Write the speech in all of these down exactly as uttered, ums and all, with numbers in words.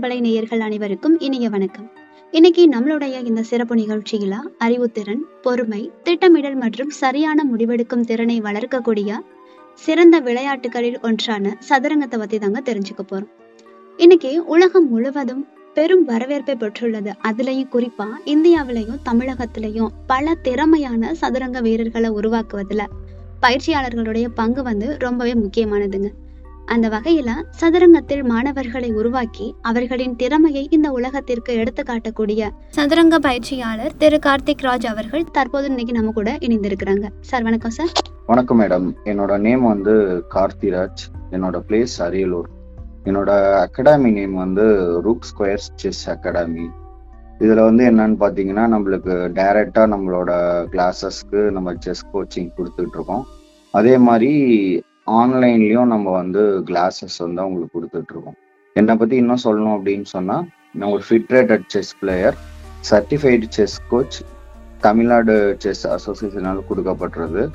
பண்பலை நேயர்கள் அனைவருக்கும் இனிய வணக்கம். இன்னைக்கு நம்மளுடைய இந்த சிறப்பு நிகழ்ச்சியில அறிவுத்திறன், பொறுமை, திட்டமிடல் மற்றும் சரியான முடிவெடுக்கும் திறனை வளர்க்கக்கூடிய சிறந்த விளையாட்டுகளில் ஒன்றான சதுரங்கத்தை பத்தி தாங்க தெரிஞ்சுக்க போறோம். இன்னைக்கு உலகம் முழுவதும் பெரும் வரவேற்பை பெற்றுள்ளது. அதுலயும் குறிப்பா இந்தியாவிலையும் தமிழகத்திலையும் பல திறமையான சதுரங்க வீரர்களை உருவாக்குவதுல பயிற்சியாளர்களுடைய பங்கு வந்து ரொம்பவே முக்கியமானதுங்க. அந்த வகையில சதுரங்கத்தில் மாணவர்களை உருவாக்கி அவர்களின் திறமையை இந்த உலகத்திற்கு எடுத்து காட்டக்கூடிய சதுரங்க பயிற்சியாளர் திரு கார்த்திக் ராஜ் அவர்கள் தற்போது இன்னைக்கு நம்ம கூட இணைந்திருக்கிறாங்க. சார் வணக்கம். சார் வணக்கம் மேடம். என்னோட நேம் வந்து கார்த்திராஜ். என்னோட பிளேஸ் அரியலூர். என்னோட அகாடமி நேம் வந்து ரூக் ஸ்கொயர்ஸ் செஸ் அகாடமி. இதுல வந்து என்னன்னு பாத்தீங்கன்னா, நம்மளுக்கு டைரக்டா நம்மளோட கிளாஸஸ்க்கு நம்ம செஸ் கோச்சிங் கொடுத்துட்டு இருக்கோம். அதே மாதிரி ஆன்லைன்லயும் நம்ம வந்து கிளாஸஸ் வந்து அவங்களுக்கு கொடுத்துட்டு இருக்கோம். என்னை பத்தி இன்னும் சொல்லணும் அப்படின்னு சொன்னா, நான் ஒரு FIDE rated chess player, certified chess coach, Tamil Nadu chess அசோசியேஷனால் கொடுக்கப்படுறது,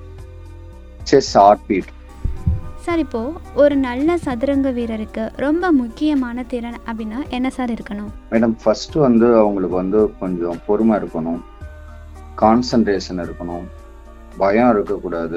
செஸ் ஆர்பிட். சார், இப்போ ஒரு நல்ல சதுரங்க வீரருக்கு ரொம்ப முக்கியமான திறன் அப்படின்னா என்ன சார் இருக்கணும்? மேடம், ஃபர்ஸ்ட் வந்து அவங்களுக்கு வந்து கொஞ்சம் பொறுமை இருக்கணும், கான்சன்ட்ரேஷன் இருக்கணும், பயம் இருக்கக்கூடாது,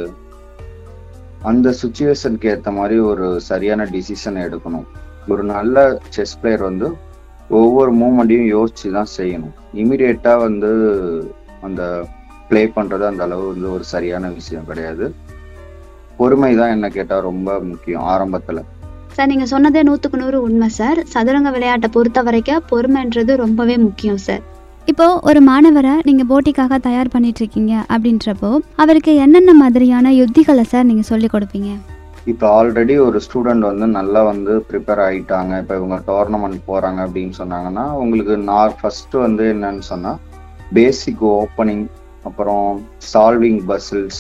அந்த சுச்சுவேஷனுக்கு ஏற்ற மாதிரி ஒரு சரியான டிசிஷன் எடுக்கணும். ஒரு நல்ல செஸ் பிளேயர் வந்து ஒவ்வொரு மூமெண்ட்டையும் யோசிச்சு தான் செய்யணும். இமீடியட்டா வந்து அந்த பிளே பண்றது அந்த அளவு வந்து ஒரு சரியான விஷயம் கிடையாது. பொறுமை தான் என்ன கேட்டா ரொம்ப முக்கியம் ஆரம்பத்துல. சார், நீங்க சொன்னதே நூத்துக்கு நூறு உண்மை சார். சதுரங்க விளையாட்டை பொறுத்த வரைக்கும் பொறுமைன்றது ரொம்பவே முக்கியம் சார். இப்போ ஒரு மாணவரை நீங்க போட்டிக்காக தயார் பண்ணிட்டு இருக்கீங்க அப்படின்றப்போ அவருக்கு என்னென்ன மாதிரியான யுத்திகளை சார் நீங்க சொல்லி கொடுப்பீங்க? இப்போ ஆல்ரெடி ஒரு ஸ்டூடெண்ட் வந்து நல்லா வந்து ப்ரிப்பேர் ஆகிட்டாங்க, இப்போ இவங்க டோர்னமெண்ட் போறாங்க அப்படின்னு சொன்னாங்கன்னா, உங்களுக்கு நான் ஃபர்ஸ்ட் வந்து என்னன்னு சொன்னா, பேசிக் ஓப்பனிங், அப்புறம் சால்விங் பசில்ஸ்,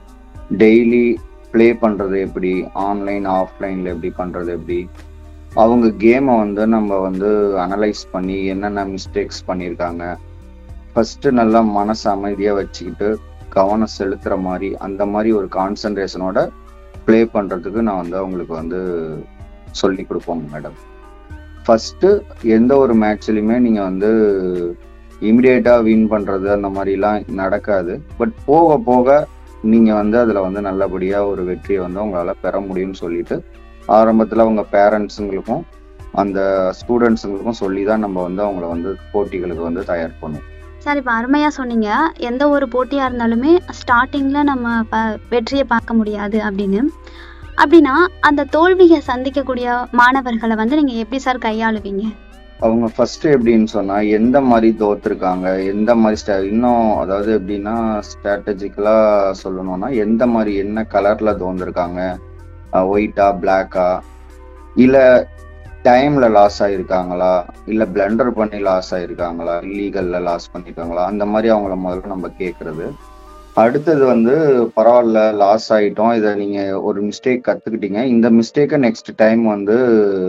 டெய்லி ப்ளே பண்றது எப்படி, ஆன்லைன் ஆஃப்லைன்ல எப்படி பண்றது எப்படி, அவங்க கேமை வந்து நம்ம வந்து அனலைஸ் பண்ணி என்னென்ன மிஸ்டேக்ஸ் பண்ணியிருக்காங்க, ஃபர்ஸ்ட் நல்லா மனசு அமைதியாக வச்சுக்கிட்டு கவனம் செலுத்துற மாதிரி அந்த மாதிரி ஒரு கான்சன்ட்ரேஷனோட ப்ளே பண்ணுறதுக்கு நான் வந்து அவங்களுக்கு வந்து சொல்லி கொடுப்போங்க மேடம். ஃபர்ஸ்ட்டு எந்த ஒரு மேட்ச்லையுமே நீங்கள் வந்து இமிடியேட்டாக வின் பண்ணுறது அந்த மாதிரிலாம் நடக்காது. பட் போக போக நீங்கள் வந்து அதில் வந்து நல்லபடியாக ஒரு வெற்றியை வந்து உங்களால் பெற முடியும்னு சொல்லிட்டு ஆரம்பத்தில் அவங்க பேரண்ட்ஸுங்களுக்கும் அந்த ஸ்டூடெண்ட்ஸுங்களுக்கும் சொல்லி தான் நம்ம வந்து அவங்கள வந்து போட்டிகளுக்கு வந்து தயார் பண்ணுவோம். சார், இப்போ அருமையாக சொன்னீங்க, எந்த ஒரு போட்டியாக இருந்தாலுமே ஸ்டார்டிங்கில் நம்ம ப வெற்றியை பார்க்க முடியாது அப்படின்னு. அப்படின்னா அந்த தோல்வியை சந்திக்கக்கூடிய மாணவர்களை வந்து நீங்கள் எப்படி சார் கையாளுவீங்க? அவங்க ஃபர்ஸ்ட் எப்படின்னு சொன்னா, எந்த மாதிரி தோத்துருக்காங்க, எந்த மாதிரி ஸ்டா இன்னும் அதாவது எப்படின்னா ஸ்ட்ராட்டஜிக்கலா சொல்லணும்னா, எந்த மாதிரி என்ன கலர்ல தோந்துருக்காங்க, ஒயிட்டா பிளாக்கா, இல்ல டைம்ல லாஸ் ஆயிருக்காங்களா, இல்ல பிளண்டர் பண்ணி லாஸ் ஆயிருக்காங்களா, இல்லீகல்ல லாஸ் பண்ணிருக்காங்களா, அந்த மாதிரி அவங்கள முதல்ல நம்ம கேட்கறது. அடுத்தது வந்து பரவாயில்ல லாஸ் ஆயிட்டோம், இதை நீங்க ஒரு மிஸ்டேக் கத்துக்கிட்டீங்க, இந்த மிஸ்டேக்கை நெக்ஸ்ட் டைம் வந்து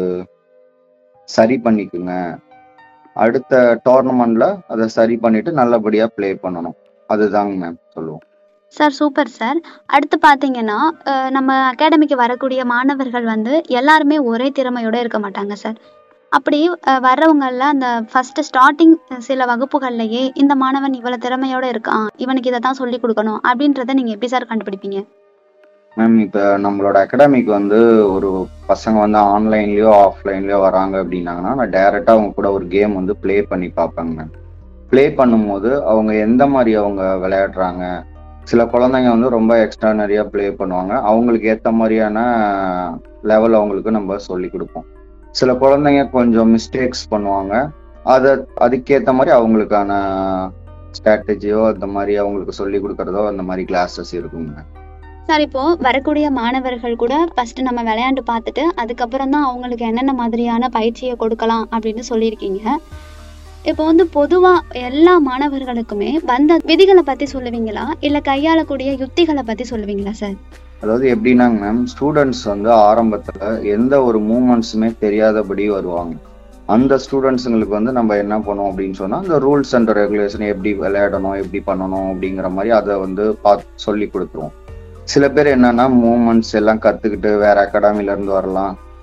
சரி பண்ணிக்குங்க, அடுத்த டோர்னமெண்ட்ல அதை சரி பண்ணிட்டு நல்லபடியா பிளே பண்ணணும். அதுதாங்க மேம் சொல்லுவோம். Sir, super sir. அடுத்து பார்த்தீங்கன்னா, நம்ம அகாடமிக்கு வரக்கூடிய மாணவர்கள் வந்து எல்லாருமே ஒரே திறமையோட இருக்க மாட்டாங்க சார். அப்படி வர்றவங்கள அந்த ஃபர்ஸ்ட் ஸ்டார்டிங் சில வகுப்புகள்லையே இந்த மாணவன் இவ்வளவு திறமையோட இருக்கான், இவனுக்கு இதை தான் சொல்லி கொடுக்கணும் அப்படின்றத நீங்க எப்படி சார் கண்டுபிடிப்பீங்க? மேம், இப்போ நம்மளோட அகாடமிக்கு வந்து ஒரு பசங்க வந்து ஆன்லைன்லயோ ஆஃப்லைன்லயோ வராங்க அப்படின்னாங்கன்னா, நான் டைரக்டா அவங்க கூட ஒரு கேம் வந்து பிளே பண்ணி பார்ப்பேங்க மேம். பிளே பண்ணும்போது அவங்க எந்த மாதிரி அவங்க விளையாடுறாங்க, சில குழந்தைங்க வந்து ரொம்ப எக்ஸ்ட்ரானரியா ப்ளே பண்ணுவாங்க, அவங்களுக்கு ஏற்ற மாதிரியான லெவல் அவங்களுக்கு நம்ம சொல்லி கொடுப்போம். சில குழந்தைங்க கொஞ்சம் மிஸ்டேக்ஸ் பண்ணுவாங்க, அதை அதுக்கேற்ற மாதிரி அவங்களுக்கான ஸ்ட்ராட்டஜியோ அந்த மாதிரி அவங்களுக்கு சொல்லி கொடுக்கறதோ அந்த மாதிரி கிளாஸஸ் இருக்குங்க. சார், இப்போ வரக்கூடிய மாணவர்கள் கூட ஃபர்ஸ்ட் நம்ம விளையாண்டு பார்த்துட்டு அதுக்கப்புறம் தான் அவங்களுக்கு என்னென்ன மாதிரியான பயிற்சியை கொடுக்கலாம் அப்படின்னு சொல்லியிருக்கீங்க. இப்போ வந்து பொதுவா எல்லா மாணவர்களுக்குமே வந்த விதிகளை பத்தி சொல்லுவீங்களா, இல்ல கையாளக்கூடிய யுக்திகளை பத்தி சொல்லுவீங்களா சார்? அதாவது எப்படின்னாங்க மேம், ஸ்டூடெண்ட்ஸ் வந்து ஆரம்பத்துல எந்த ஒரு மூமெண்ட்ஸுமே தெரியாதபடி வருவாங்க. அந்த ஸ்டூடெண்ட்ஸுங்களுக்கு வந்து நம்ம என்ன பண்ணுவோம் அப்படின்னு சொன்னா, அந்த ரூல்ஸ் அண்ட் ரெகுலேஷன் எப்படி விளையாடணும், எப்படி பண்ணணும் அப்படிங்கிற மாதிரி அதை வந்து பார்த்து சொல்லி கொடுத்துருவோம். சில பேர் என்னன்னா மூமெண்ட்ஸ் எல்லாம் கத்துக்கிட்டு வேற அகாடமில இருந்து வரலாம்,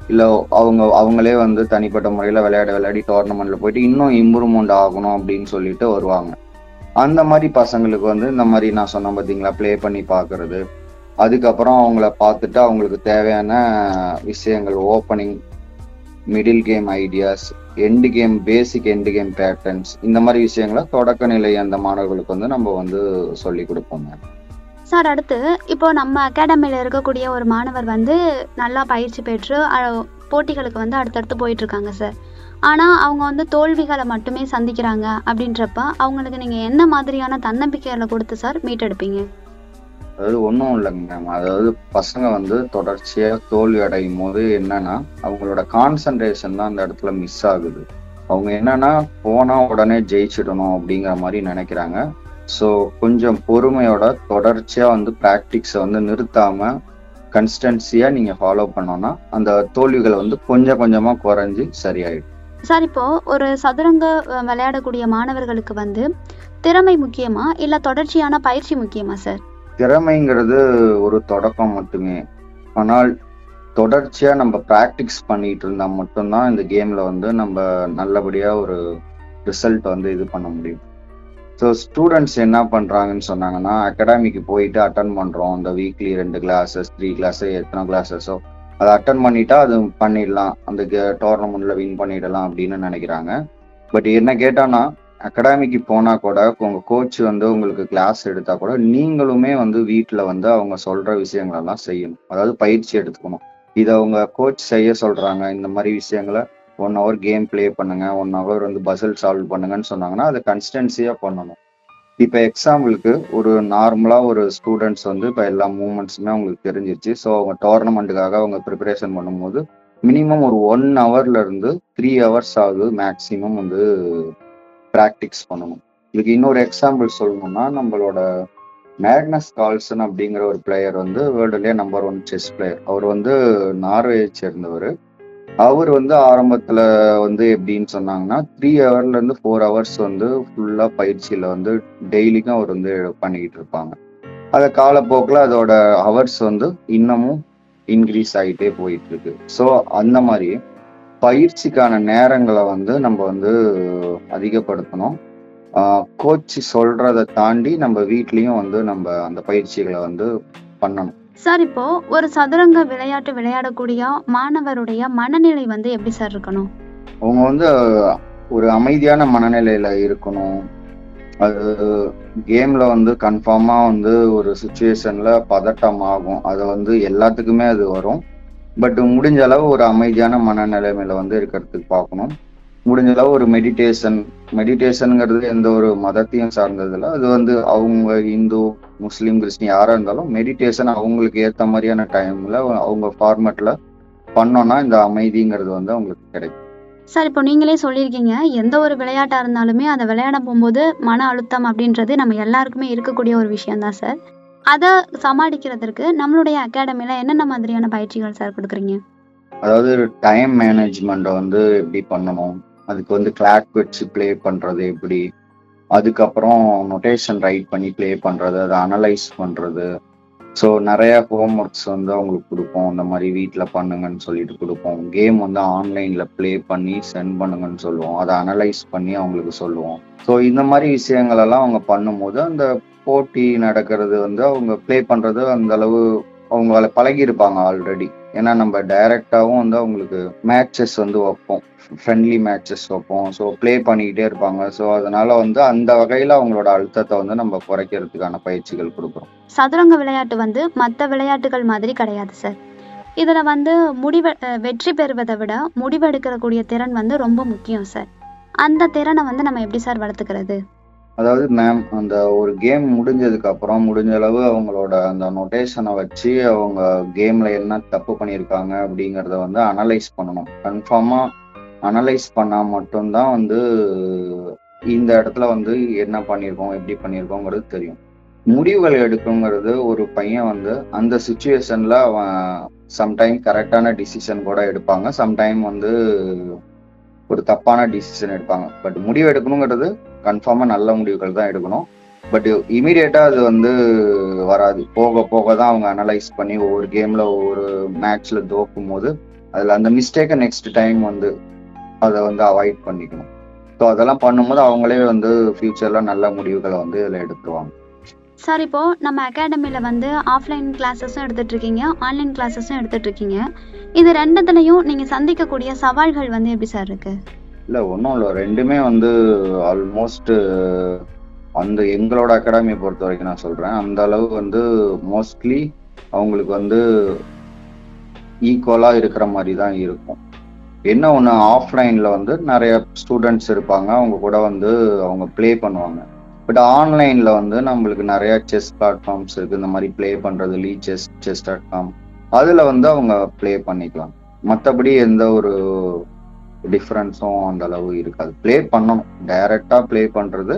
இல்லை அவங்க அவங்களே வந்து தனிப்பட்ட முறையில் விளையாட விளையாடி டோர்னமெண்ட்ல போயிட்டு இன்னும் இம்ப்ரூவ்மெண்ட் ஆகணும் அப்படின்னு சொல்லிட்டு வருவாங்க. அந்த மாதிரி பசங்களுக்கு வந்து இந்த மாதிரி நான் சொன்னேன் பார்த்தீங்களா, ப்ளே பண்ணி பார்க்கறது, அதுக்கப்புறம் அவங்கள பார்த்துட்டு அவங்களுக்கு தேவையான விஷயங்கள், opening, middle game ideas, end game, basic end game patterns, இந்த மாதிரி விஷயங்களை தொடக்க நிலை அந்த மாணவர்களுக்கு வந்து நம்ம வந்து சொல்லி கொடுப்போம். சார், அடுத்து இப்போ நம்ம அகாடமியில் இருக்கக்கூடிய ஒரு மாணவர் வந்து நல்லா பயிற்சி பெற்று போட்டிகளுக்கு வந்து அடுத்தடுத்து போயிட்டு இருக்காங்க சார். ஆனால் அவங்க வந்து தோல்விகளை மட்டுமே சந்திக்கிறாங்க. அப்படின்றப்ப அவங்களுக்கு நீங்கள் என்ன மாதிரியான தன்னம்பிக்கைகளை கொடுத்து சார் மீட்டெடுப்பீங்க? அதாவது ஒன்றும் இல்லைங்க மேம். அதாவது பசங்க வந்து தொடர்ச்சியாக தோல்வி அடையும் போது என்னன்னா அவங்களோட கான்சன்ட்ரேஷன் தான் அந்த இடத்துல மிஸ் ஆகுது. அவங்க என்னன்னா போனால் உடனே ஜெயிச்சிடணும் அப்படிங்கிற மாதிரி நினைக்கிறாங்க. ஸோ கொஞ்சம் பொறுமையோட தொடர்ச்சியாக வந்து ப்ராக்டிக்ஸை வந்து நிறுத்தாமல் கன்ஸ்டன்சியாக நீங்கள் ஃபாலோ பண்ணோன்னா அந்த தோல்விகளை வந்து கொஞ்சம் கொஞ்சமாக குறைஞ்சி சரியாயிடும். சார், இப்போ ஒரு சதுரங்க விளையாடக்கூடிய மாணவர்களுக்கு வந்து திறமை முக்கியமா இல்லை தொடர்ச்சியான பயிற்சி முக்கியமா சார்? திறமைங்கிறது ஒரு தொடக்கம் மட்டுமே. ஆனால் தொடர்ச்சியாக நம்ம ப்ராக்டிக்ஸ் பண்ணிட்டு இருந்தால் மட்டும்தான் இந்த கேமில் வந்து நம்ம நல்லபடியாக ஒரு ரிசல்ட் வந்து இது பண்ண முடியும். ஸோ ஸ்டூடெண்ட்ஸ் என்ன பண்ணுறாங்கன்னு சொன்னாங்கன்னா, அகாடமிக்கு போயிட்டு அட்டன் பண்ணுறோம், இந்த வீக்லி ரெண்டு கிளாஸஸ் த்ரீ கிளாஸஸ் எத்தனை கிளாஸஸோ அதை அட்டன் பண்ணிட்டா அது பண்ணிடலாம், அந்த டோர்னமெண்ட்ல வின் பண்ணிடலாம் அப்படின்னு நினைக்கிறாங்க. பட் என்ன கேட்டானா, அகாடமிக்கு போனால் கூட உங்கள் கோச் வந்து உங்களுக்கு கிளாஸ் எடுத்தால் கூட நீங்களுமே வந்து வீட்டில் வந்து அவங்க சொல்கிற விஷயங்களெல்லாம் செய்யணும். அதாவது பயிற்சி எடுத்துக்கணும். இதை அவங்க கோச் செய்ய சொல்கிறாங்க, இந்த மாதிரி விஷயங்களை ஒன் ஹவர் கேம் பிளே பண்ணுங்க, ஒன் ஹவர் வந்து பசில் சால்வ் பண்ணுங்கன்னு சொன்னாங்கன்னா அதை கன்சிஸ்டன்சியாக பண்ணணும். இப்போ எக்ஸாம்பிளுக்கு ஒரு நார்மலாக ஒரு ஸ்டூடெண்ட்ஸ் வந்து இப்போ எல்லா மூமெண்ட்ஸுமே அவங்களுக்கு தெரிஞ்சிருச்சு. ஸோ அவங்க டோர்னமெண்ட்டுக்காக அவங்க ப்ரிப்பரேஷன் பண்ணும்போது மினிமம் ஒரு ஒன் ஹவர்ல இருந்து த்ரீ ஹவர்ஸ் ஆகுது மேக்ஸிமம் வந்து ப்ராக்டிக்ஸ் பண்ணணும். இதுக்கு இன்னொரு எக்ஸாம்பிள் சொல்லணும்னா, நம்மளோட மேக்னஸ் கால்சன் அப்படிங்கிற ஒரு பிளேயர் வந்து வேர்ல்டுலேயே நம்பர் ஒன் செஸ் பிளேயர். அவர் வந்து நார்வேயை சேர்ந்தவர். அவர் வந்து ஆரம்பத்தில் வந்து எப்படின்னு சொன்னாங்கன்னா, த்ரீ ஹவர்ல இருந்து ஃபோர் ஹவர்ஸ் வந்து ஃபுல்லாக பயிற்சியில் வந்து டெய்லிக்கும் அவர் வந்து பண்ணிக்கிட்டு இருப்பாங்க. அதை காலப்போக்கில் அதோட ஹவர்ஸ் வந்து இன்னமும் இன்க்ரீஸ் ஆகிட்டே போயிட்டு இருக்கு. ஸோ அந்த மாதிரி பயிற்சிக்கான நேரங்களை வந்து நம்ம வந்து அதிகப்படுத்தணும். கோச் சொல்றதை தாண்டி நம்ம வீட்லேயும் வந்து நம்ம அந்த பயிற்சிகளை வந்து பண்ணணும். சார், இப்போ ஒரு சதுரங்க விளையாட்டு விளையாடக்கூடிய மாணவருடைய மனநிலை வந்து எப்படி சார் இருக்கணும்? அவங்க வந்து ஒரு அமைதியான மனநிலையில இருக்கணும். அது கேம்ல வந்து கன்ஃபார்மா வந்து ஒரு சுச்சுவேஷன்ல பதட்டம் ஆகும், அது வந்து எல்லாத்துக்குமே அது வரும். பட் முடிஞ்ச அளவு ஒரு அமைதியான மனநிலைமையில வந்து இருக்கிறதுக்கு பார்க்கணும். முடிஞ்ச அளவு ஒரு மெடிடேஷன் மெடிடேஷனுங்கிறது எந்த ஒரு மதத்தையும் சார்ந்ததில்லை. அது வந்து அவங்க இந்து, முஸ்லீம், கிறிஸ்டின் யாராக இருந்தாலும் மெடிடேஷன் அவங்களுக்கு ஏற்ற மாதிரியான டைம்ல அவங்க ஃபார்மேட்ல பண்ணோன்னா இந்த அமைதிங்கிறது வந்து அவங்களுக்கு கிடைக்கும். சார், இப்போ நீங்களே சொல்லியிருக்கீங்க, எந்த ஒரு விளையாட்டா இருந்தாலுமே அதை விளையாட போகும்போது மன அழுத்தம் அப்படின்றது நம்ம எல்லாருக்குமே இருக்கக்கூடிய ஒரு விஷயம்தான் சார். அதை சமாளிக்கிறதுக்கு நம்மளுடைய அகாடமில என்னென்ன மாதிரியான பயிற்சிகள் சார் கொடுக்குறீங்க? அதாவது டைம் மேனேஜ்மெண்ட்டை வந்து எப்படி பண்ணணும், அதுக்கு வந்து கிளாக் வச்சு ப்ளே பண்ணுறது எப்படி, அதுக்கப்புறம் நொட்டேஷன் ரைட் பண்ணி ப்ளே பண்ணுறது, அதை அனலைஸ் பண்ணுறது. ஸோ நிறைய ஹோம் ஒர்க்ஸ் வந்து அவங்களுக்கு கொடுப்போம், இந்த மாதிரி வீட்டில் பண்ணுங்கன்னு சொல்லிட்டு கொடுப்போம். கேம் வந்து ஆன்லைனில் ப்ளே பண்ணி சென்ட் பண்ணுங்கன்னு சொல்லுவோம், அதை அனலைஸ் பண்ணி அவங்களுக்கு சொல்லுவோம். ஸோ இந்த மாதிரி விஷயங்களெல்லாம் அவங்க பண்ணும்போது அந்த போட்டி நடக்கிறது வந்து அவங்க ப்ளே பண்ணுறது அந்த அளவு அவங்க பழகியிருப்பாங்க ஆல்ரெடி. ஏன்னா நம்ம டைரக்டாகவும் வந்து அவங்களுக்கு மேட்சஸ் வந்து வைப்போம், ஃப்ரெண்ட்லி மேட்சஸ் வைப்போம். ஸோ ப்ளே பண்ணிக்கிட்டே இருப்பாங்க. ஸோ அதனால வந்து அந்த வகையில் அவங்களோட அழுத்தத்தை வந்து நம்ம குறைக்கிறதுக்கான பயிற்சிகள் கொடுக்குறோம். சதுரங்க விளையாட்டு வந்து மற்ற விளையாட்டுகள் மாதிரி கிடையாது சார். இதில் வந்து முடிவ வெற்றி பெறுவதை விட முடிவெடுக்கக்கூடிய திறன் வந்து ரொம்ப முக்கியம் சார். அந்த திறனை வந்து நம்ம எப்படி சார் வளர்த்துக்கிறது? அதாவது மேம், அந்த ஒரு கேம் முடிஞ்சதுக்கு அப்புறம் முடிஞ்ச அளவு அவங்களோட அந்த நொட்டேஷனை வச்சு அவங்க கேம்ல என்ன தப்பு பண்ணியிருக்காங்க அப்படிங்கிறத வந்து அனலைஸ் பண்ணணும். கன்ஃபார்மா அனலைஸ் பண்ணா மட்டும்தான் வந்து இந்த இடத்துல வந்து என்ன பண்ணியிருக்கோம் எப்படி பண்ணியிருக்கோங்கிறது தெரியும். முடிவுகள் எடுக்குங்கிறது ஒரு பையன் வந்து அந்த சுச்சுவேஷன்ல அவன் சம்டைம் கரெக்டான டிசிஷன் கூட எடுப்பாங்க, சம்டைம் வந்து ஒரு தப்பான டிசிஷன் எடுப்பாங்க. பட் முடிவு எடுக்கணுங்கிறது கன்ஃபார்மா நல்ல முடிவுகள் தான் எடுக்கணும். பட் இமீடியட்டா அது வந்து வராது, போக போக தான் அவங்க அனலைஸ் பண்ணி ஒவ்வொரு கேம்ல ஒவ்வொரு மேட்ச்ல தோக்கும் போது அதில் அந்த மிஸ்டேக்கை நெக்ஸ்ட் டைம் வந்து அதை வந்து அவாய்ட் பண்ணிக்கணும். ஸோ அதெல்லாம் பண்ணும்போது அவங்களே வந்து ஃபியூச்சரில் நல்ல முடிவுகளை வந்து இதில் எடுத்துருவாங்க. சார், இப்போ நம்ம அகாடமியில் வந்து ஆஃப்லைன் கிளாஸஸும் எடுத்துட்டு இருக்கீங்க, ஆன்லைன் கிளாஸஸும் எடுத்துட்டு இருக்கீங்க. இது ரெண்டுத்துலையும் நீங்கள் சந்திக்கக்கூடிய சவால்கள் வந்து எப்படி சார் இருக்கு? இல்லை, ஒன்றும் இல்லை, ரெண்டுமே வந்து ஆல்மோஸ்ட் அந்த எங்களோட அகாடமியை பொறுத்த வரைக்கும் நான் சொல்கிறேன், அந்த அளவு வந்து மோஸ்ட்லி அவங்களுக்கு வந்து ஈக்குவலாக இருக்கிற மாதிரி தான் இருக்கும். என்ன ஒன்று, ஆஃப்லைனில் வந்து நிறைய ஸ்டூடெண்ட்ஸ் இருப்பாங்க, அவங்க கூட வந்து அவங்க ப்ளே பண்ணுவாங்க. பட் ஆன்லைனில் வந்து நம்மளுக்கு நிறைய செஸ் பிளாட்ஃபார்ம்ஸ் இருக்குது, இந்த மாதிரி ப்ளே பண்ணுறது, lichess, chess dot com, அதில் வந்து அவங்க ப்ளே பண்ணிக்கலாம். மற்றபடி எந்த ஒரு டிஃப்ரென்ஸும் அந்த அளவு இருக்காது. ப்ளே பண்ணணும், டைரெக்டாக ப்ளே பண்ணுறது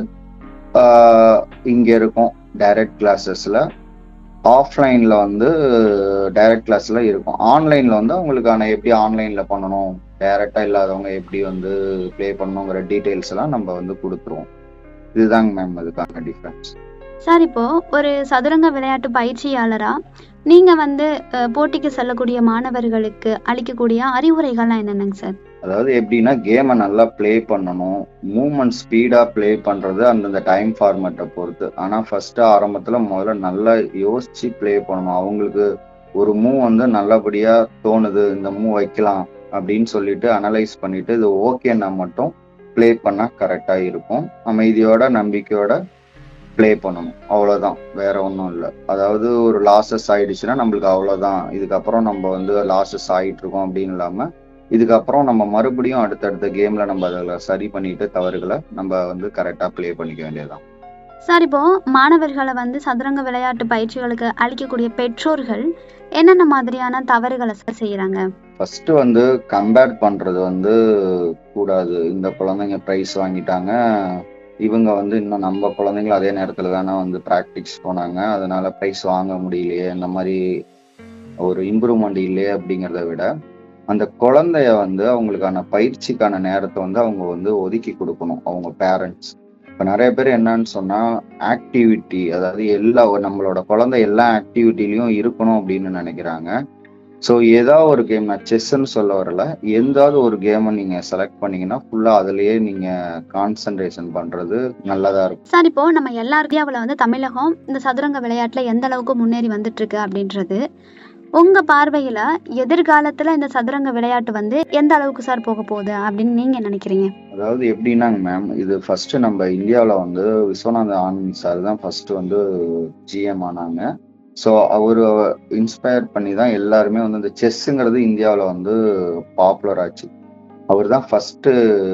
இங்கே இருக்கும் டைரக்ட் கிளாஸஸில். ஆஃப்லைனில் வந்து டைரக்ட் கிளாஸில் இருக்கும். ஆன்லைனில் வந்து அவங்களுக்கான எப்படி ஆன்லைனில் பண்ணணும், டைரெக்டாக இல்லாதவங்க எப்படி வந்து ப்ளே பண்ணணுங்கிற டீட்டெயில்ஸ் எல்லாம் நம்ம வந்து கொடுத்துருவோம். இதுதாங்க மேம் அதுக்கான டிஃப்ரென்ஸ். சார், இப்போ ஒரு சதுரங்க விளையாட்டு பயிற்சியாளரா நீங்க வந்து அஹ், போட்டிக்கு செல்லக்கூடிய மாணவர்களுக்கு அளிக்கக்கூடிய அறிவுரைகள்லாம் என்னென்னங்க சார்? அதாவது எப்படின்னா, கேமை நல்லா ப்ளே பண்ணணும், மூவ்மெண்ட் ஸ்பீடாக ப்ளே பண்ணுறது அந்தந்த டைம் ஃபார்மேட்டை பொறுத்து. ஆனால் ஃபஸ்ட்டு ஆரம்பத்தில் முதல்ல நல்லா யோசித்து ப்ளே பண்ணணும். அவங்களுக்கு ஒரு மூவ் வந்து நல்லபடியாக தோணுது, இந்த மூவ் வைக்கலாம் அப்படின்னு சொல்லிட்டு அனலைஸ் பண்ணிட்டு இது ஓகேன்னா மட்டும் ப்ளே பண்ணால் கரெக்டாக இருக்கும். அமைதியோட நம்பிக்கையோட ப்ளே பண்ணணும், அவ்வளோதான், வேற ஒன்றும் இல்லை. அதாவது ஒரு லாஸஸ் ஆயிடுச்சுன்னா நம்மளுக்கு அவ்வளோதான், இதுக்கப்புறம் நம்ம வந்து லாஸஸ் ஆகிட்டு இருக்கோம் அப்படின்னு இல்லாமல் இதுக்கப்புறம் நம்ம மறுபடியும் அடுத்தடுத்த கேமில் நம்ம அதில் சரி பண்ணிட்டு தவறுகளை நம்ம வந்து கரெக்டாக ப்ளே பண்ணிக்க வேண்டியதுதான். சார், இப்போ மாணவர்களை வந்து சதுரங்க விளையாட்டு பயிற்சிகளுக்கு அளிக்கக்கூடிய பெற்றோர்கள் என்னென்ன மாதிரியான தவறுகளை சார் செய்யறாங்க? ஃபர்ஸ்ட் வந்து கம்பேர் பண்றது வந்து கூடாது. இந்த குழந்தைங்க ப்ரைஸ் வாங்கிட்டாங்க, இவங்க வந்து இன்னும் நம்ம குழந்தைங்களும் அதே நேரத்துல தானே வந்து ப்ராக்டிஸ் போனாங்க, அதனால ப்ரைஸ் வாங்க முடியலையே, இந்த மாதிரி ஒரு இம்ப்ரூவ்மெண்ட் இல்லையே அப்படிங்கிறத விட அந்த குழந்தைய வந்து அவங்களுக்கான பயிற்சிக்கான நேரத்தை வந்து அவங்க வந்து ஒதுக்கி கொடுக்கணும், அவங்க பேரண்ட்ஸ். இப்போ நிறைய பேர் என்னன்னு சொன்னா, ஆக்டிவிட்டி, அதாவது எல்லா நம்மளோட குழந்தை எல்லா ஆக்டிவிட்டிலையும் இருக்கணும் அப்படின்னு நினைக்கிறாங்க. ஸோ ஏதாவது ஒரு கேம், நான் செஸ்ன்னு சொல்ல வரல, எந்தாவது ஒரு கேமை நீங்க செலக்ட் பண்ணீங்கன்னா ஃபுல்லா அதுலயே நீங்க கான்சென்ட்ரேஷன் பண்றது நல்லதா இருக்கும். சார், இப்போ நம்ம எல்லா இந்தியாவில் வந்து தமிழகம் இந்த சதுரங்க விளையாட்டுல எந்த அளவுக்கு முன்னேறி வந்துட்டு இருக்கு அப்படின்றது உங்க பார்வையில எதிர்காலத்துல இந்த சதுரங்க விளையாட்டு வந்து எந்த அளவுக்கு சார் போக போகுது அப்படின்னு நீங்க நினைக்கிறீங்க? அதாவது எப்படின்னாங்க மேம், இது ஃபர்ஸ்ட் நம்ம இந்தியாவில் வந்து விஸ்வநாத ஆனந்த் சார் தான் ஃபர்ஸ்ட் வந்து ஜிஎம் ஆனாங்க. ஸோ அவர் இன்ஸ்பயர் பண்ணி தான் எல்லாருமே வந்து இந்த செஸ்ஸுங்கிறது இந்தியாவில் வந்து பாப்புலர் ஆச்சு. அவர் தான் ஃபர்ஸ்ட்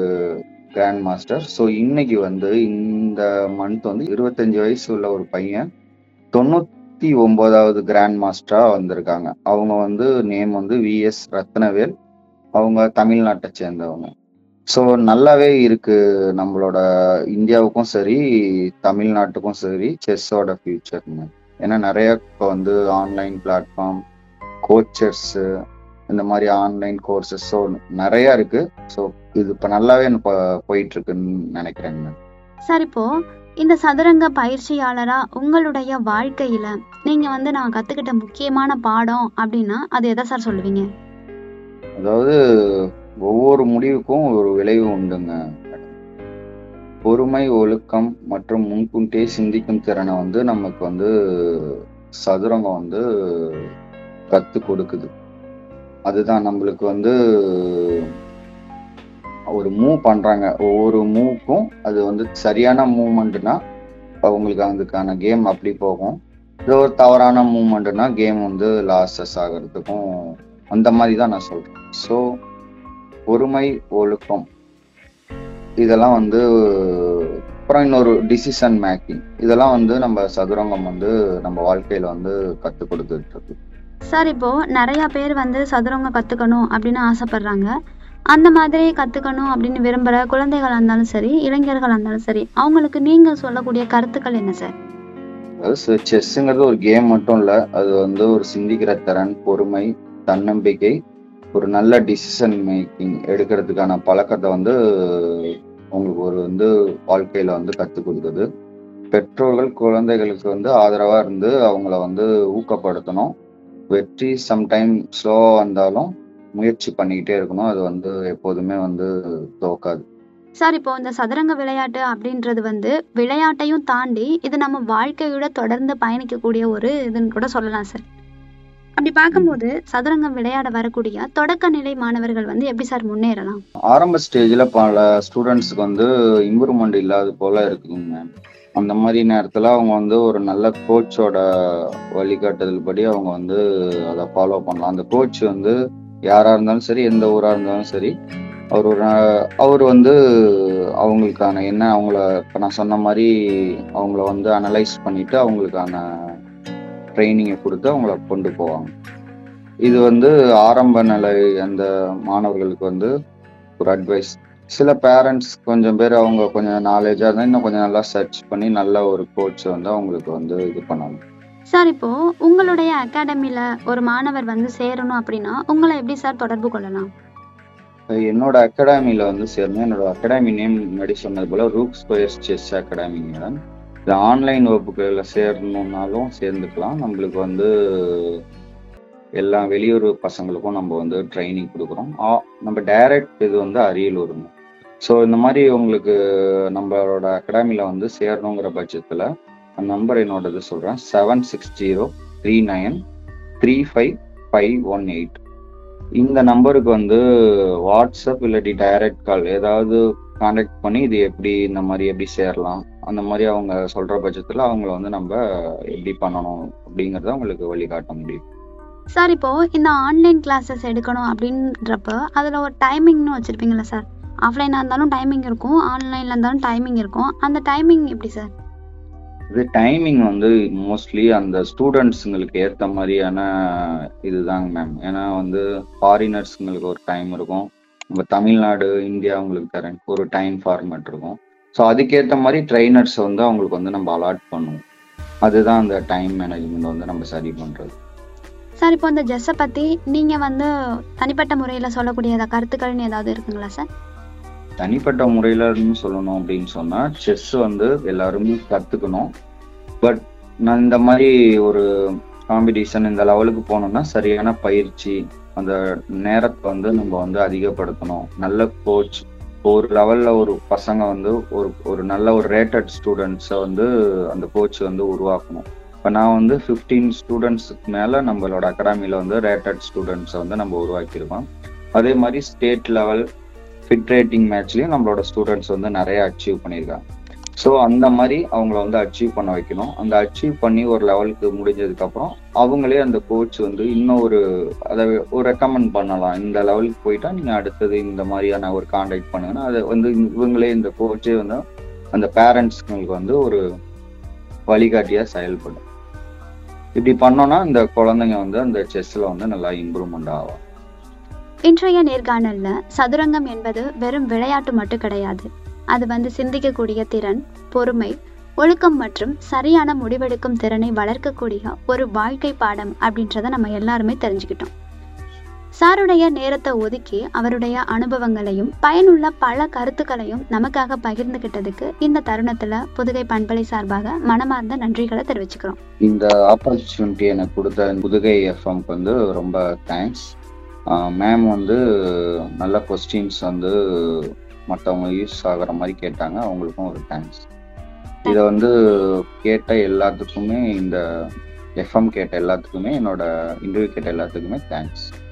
கிராண்ட் மாஸ்டர். ஸோ இன்னைக்கு வந்து இந்த மந்த் வந்து இருபத்தஞ்சு வயசு உள்ள ஒரு பையன் தொண்ணூத்தி ஒன்பதாவது கிராண்ட் மாஸ்டரா வந்திருக்காங்க. அவங்க வந்து நேம் வந்து வி எஸ் ரத்னவேல், அவங்க தமிழ்நாட்டை சேர்ந்தவங்க. ஸோ நல்லாவே இருக்கு நம்மளோட இந்தியாவுக்கும் சரி தமிழ்நாட்டுக்கும் சரி செஸ்ஸோட ஃபியூச்சர்னு. ஏன்னா நிறைய இப்போ வந்து ஆன்லைன் பிளாட்ஃபார்ம், கோச்சர்ஸ், இந்த மாதிரி ஆன்லைன் கோர்சஸ் ஸோ நிறைய இருக்கு. ஸோ இது இப்போ நல்லாவே போயிட்டு இருக்குன்னு நினைக்கிறேங்க. சார், இப்போ இந்த சதுரங்க பயிற்சியாளரா உங்களுடைய வாழ்க்கையில நீங்க வந்து நான் கத்துக்கிட்ட முக்கியமான பாடம் அப்படின்னா அது எதை சார் சொல்லுவீங்க? அதாவது ஒவ்வொரு முடிவுக்கும் ஒரு விளைவு உண்டுங்க. பொறுமை, ஒழுக்கம் மற்றும் முன்கூட்டியே சிந்திக்கும் திறனை வந்து நமக்கு வந்து சதுரங்கம் வந்து கத்து கொடுக்குது. அதுதான் நம்மளுக்கு வந்து ஒரு மூவ் பண்றாங்க, ஒவ்வொரு மூவுக்கும் அது வந்து சரியான மூவ்மெண்ட்னா அவங்களுக்கு அதுக்கான கேம் அப்படி போகும். இது ஒரு தவறான மூவ்மெண்ட்னா கேம் வந்து லாஸஸ் ஆகிறதுக்கும் அந்த மாதிரி தான் நான் சொல்றேன். ஸோ பொறுமை, ஒழுக்கம், இதெல்லாம் வந்து அப்புறம் இன்னொரு டிசிஷன் மேக்கிங், இதெல்லாம் வந்து நம்ம சதுரங்கம் வந்து நம்ம வாழ்க்கையில வந்து கற்றுக் கொடுத்துட்டு இருக்கு. சார், இப்போ நிறைய பேர் வந்து சதுரங்கம் கத்துக்கணும் அப்படின்னு ஆசைப்படுறாங்க. அந்த மாதிரி கத்துக்கணும் அப்படின்னு விரும்புற குழந்தைகளா இருந்தாலும் சரி, இளைஞர்களா இருந்தாலும் சரி, அவங்களுக்கு நீங்க சொல்லக்கூடிய கருத்துக்கள் என்ன சார்? அதாவது செஸ்ஸுங்கிறது ஒரு கேம் மட்டும் இல்லை, அது வந்து ஒரு சிந்திக்கிற திறன், பொறுமை, தன்னம்பிக்கை, ஒரு நல்ல டிசிஷன் மேக்கிங் எடுக்கிறதுக்கான பழக்கத்தை வந்து உங்களுக்கு ஒரு வந்து வாழ்க்கையில வந்து கற்றுக் கொடுக்குது. பெற்றோர்கள் குழந்தைகளுக்கு வந்து ஆதரவா இருந்து அவங்கள வந்து ஊக்கப்படுத்தணும். வெற்றி சம்டைம் ஸ்லோவா வந்தாலும் முயற்சி பண்ணிக்கிட்டே இருக்கணும். அது வந்து எப்போதுமே வந்து தோக்காது. சார் இப்போ இந்த சதுரங்க விளையாட்டு அப்படின்றது வந்து விளையாட்டையும் தாண்டி இது நம்ம வாழ்க்கையோட தொடர்ந்து பயணிக்கக்கூடிய ஒரு இதுன்னு கூட சொல்லலாம் சார். அப்படி பார்க்கும்போது சதுரங்கம் விளையாட வரக்கூடிய தொடக்க நிலை மாணவர்கள் வந்து எப்படி சார் முன்னேறலாம்? ஆரம்ப ஸ்டேஜ்ல பல ஸ்டூடெண்ட்ஸ்க்கு வந்து இம்ப்ரூவ்மெண்ட் இல்லாத போல இருக்குங்க மேம். அந்த மாதிரி நேரத்துல அவங்க வந்து ஒரு நல்ல கோச்சோட வழிகாட்டுதல் படி அவங்க வந்து அதை ஃபாலோ பண்ணலாம். அந்த கோச் வந்து யாரா இருந்தாலும் சரி, எந்த ஊரா இருந்தாலும் சரி, அவர் ஒரு அவர் வந்து அவங்களுக்கான என்ன அவங்கள இப்போ நான் சொன்ன மாதிரி அவங்கள வந்து அனலைஸ் பண்ணிட்டு அவங்களுக்கான ட்ரைனிங்கை கொடுத்து அவங்கள கொண்டு போவாங்க. இது வந்து ஆரம்ப நிலை அந்த மாணவர்களுக்கு வந்து ஒரு அட்வைஸ். சில பேரண்ட்ஸ் கொஞ்சம் பேர் அவங்க கொஞ்சம் நாலேஜா இருந்தால் இன்னும் கொஞ்சம் நல்லா சர்ச் பண்ணி நல்ல ஒரு கோச் வந்து அவங்களுக்கு வந்து இது பண்ணணும். சார் இப்போ உங்களுடைய அகாடமில ஒரு மாணவர் வந்து சேரணும் அப்படின்னா உங்களை எப்படி சார் தொடர்பு கொள்ளலாம்? என்னோட அகாடமியில வந்து சேரணும். என்னோட அகாடமி நேம் முன்னாடி சொன்னது போல rook squares chess academy madam. இது ஆன்லைன் வகுப்புகளில் சேரணுன்னாலும் சேர்ந்துக்கலாம். நம்மளுக்கு வந்து எல்லா வெளியூர் பசங்களுக்கும் நம்ம வந்து ட்ரைனிங் கொடுக்குறோம். நம்ம டைரக்ட் இது வந்து அரியலூருங்க. ஸோ இந்த மாதிரி உங்களுக்கு நம்மளோட அகாடமியில் வந்து சேரணுங்கிற பட்சத்தில் நம்பர் என்னோடது சொல்கிறேன், seven six zero three nine three five five one eight. இந்த நம்பருக்கு வந்து வாட்ஸ்அப் இல்லாட்டி டைரக்ட் கால் ஏதாவது கான்டாக்ட் பண்ணி இது எப்படி இந்த மாதிரி எப்படி சேரலாம் அந்த மாதிரி அவங்க சொல்கிற பட்சத்தில் அவங்கள வந்து நம்ம எப்படி பண்ணணும் அப்படிங்கிறத அவங்களுக்கு வழிகாட்ட முடியும். சார் இப்போ இந்த ஆன்லைன் கிளாஸஸ் எடுக்கணும் அப்படின்றப்ப அதில் ஒரு டைமிங்னு வச்சுருப்பீங்களா சார்? ஆஃப்லைனாக இருந்தாலும் டைமிங் இருக்கும், ஆன்லைனில் இருந்தாலும் டைமிங் இருக்கும். அந்த டைமிங் எப்படி சார்? இது டைமிங் வந்து மோஸ்ட்லி அந்த ஸ்டூடெண்ட்ஸுங்களுக்கு ஏற்ற மாதிரியான இதுதாங்க மேம். ஏன்னா வந்து ஃபாரினர்ஸுங்களுக்கு ஒரு டைம் இருக்கும், நம்ம தமிழ்நாடு இந்தியா அவங்களுக்கு தரேன் ஒரு டைம் ஃபார்மேட் இருக்கும். ஸோ அதுக்கேற்ற மாதிரி ட்ரைனர்ஸ் வந்து அவங்களுக்கு வந்து நம்ம அலாட் பண்ணுவோம். அதுதான் அந்த டைம் மேனேஜ்மெண்ட் வந்து நம்ம சரி பண்ணுறது. சார் இப்போ இந்த செஸ்ஸை பற்றி நீங்கள் வந்து தனிப்பட்ட முறையில் சொல்லக்கூடிய கருத்துக்கள்னு ஏதாவது இருக்குங்களா சார்? தனிப்பட்ட முறையிலன்னு சொல்லணும் அப்படின்னு சொன்னால் செஸ் வந்து எல்லாருமே கற்றுக்கணும். பட் நான் இந்த மாதிரி ஒரு காம்படிஷன் இந்த லெவலுக்கு போனோம்னா சரியான பயிற்சி, அந்த நேரத்தை வந்து நம்ம வந்து அதிகப்படுத்தணும். நல்ல கோச், ஒரு லெவலில் ஒரு பசங்க வந்து ஒரு ஒரு நல்ல ஒரு ரேட்டட் ஸ்டூடெண்ட்ஸை வந்து அந்த கோச் வந்து உருவாக்கணும். இப்போ நான் வந்து ஃபிஃப்டீன் ஸ்டூடெண்ட்ஸுக்கு மேலே நம்மளோட அகாடமியில் வந்து ரேட்டட் ஸ்டூடெண்ட்ஸை வந்து நம்ம உருவாக்கியிருக்கோம். அதே மாதிரி ஸ்டேட் லெவல் ஃபிட் ரேட்டிங் மேட்ச்லேயும் நம்மளோட ஸ்டூடெண்ட்ஸ் வந்து நிறைய அச்சீவ் பண்ணியிருக்காங்க. ஸோ அந்த மாதிரி அவங்கள வந்து அச்சீவ் பண்ண வைக்கணும். அந்த அச்சீவ் பண்ணி ஒரு லெவலுக்கு முடிஞ்சதுக்கப்புறம் அவங்களே அந்த கோச் வந்து இன்னும் ஒரு அதை ஒரு ரெக்கமெண்ட் பண்ணலாம். இந்த லெவலுக்கு போயிட்டா நீங்கள் அடுத்தது இந்த மாதிரியான ஒரு கான்டாக்ட் பண்ணுங்கன்னா அதை வந்து இவங்களே இந்த கோச்சே வந்து அந்த பேரண்ட்ஸ்ங்களுக்கு வந்து ஒரு வழிகாட்டியாக செயல்படும். இப்படி பண்ணோன்னா இந்த குழந்தைங்க வந்து அந்த செஸ்ஸில் வந்து நல்லா இம்ப்ரூவ்மெண்ட் ஆகும். இன்றைய நேர்காணல்ல சதுரங்கம் என்பது வெறும் விளையாட்டு மட்டும் கிடையாது. அது வந்து சிந்திக்கக்கூடிய திறன், பொறுமை, ஒழுக்கம் மற்றும் சரியான முடிவெடுக்கும் திறனை வளர்க்கக்கூடிய ஒரு வாழ்க்கை பாடம் அப்படின்றத நம்ம எல்லாருமே தெரிஞ்சுக்கிட்டோம். சாருடைய நேரத்தை ஒதுக்கி அவருடைய அனுபவங்களையும் பயனுள்ள பல கருத்துக்களையும் நமக்காக பகிர்ந்துகிட்டதுக்கு இந்த தருணத்துல புதுகை பண்பலை சார்பாக மனமார்ந்த நன்றிகளை தெரிவிச்சுக்கிறோம். இந்த ஆப்பர்ச்சுனிட்டி எனக்கு கொடுத்த புதுகை எஃப்எம்க்கு வந்து ரொம்ப தேங்க்ஸ். மேம் வந்து நல்ல கொஸ்டின்ஸ் வந்து மற்றவங்க யூஸ் ஆகிற மாதிரி கேட்டாங்க, அவங்களுக்கும் ஒரு தேங்க்ஸ். இதை வந்து கேட்ட எல்லாத்துக்குமே, இந்த எஃப்எம் கேட்ட எல்லாத்துக்குமே, என்னோட இன்டர்வியூ கேட்ட எல்லாத்துக்குமே தேங்க்ஸ்.